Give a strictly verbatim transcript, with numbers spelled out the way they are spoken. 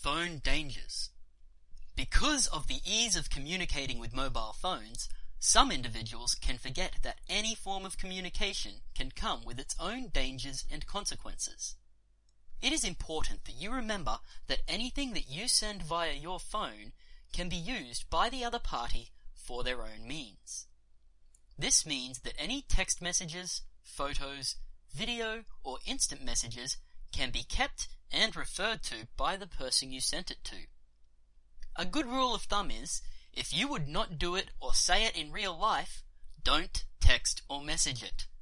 phone dangers. Because of the ease of communicating with mobile phones, some individuals can forget that any form of communication can come with its own dangers and consequences. It is important that you remember that anything that you send via your phone can be used by the other party for their own means. This means that any text messages, photos, video, or instant messages can be kept and referred to by the person you sent it to. A good rule of thumb is, if you would not do it or say it in real life, don't text or message it.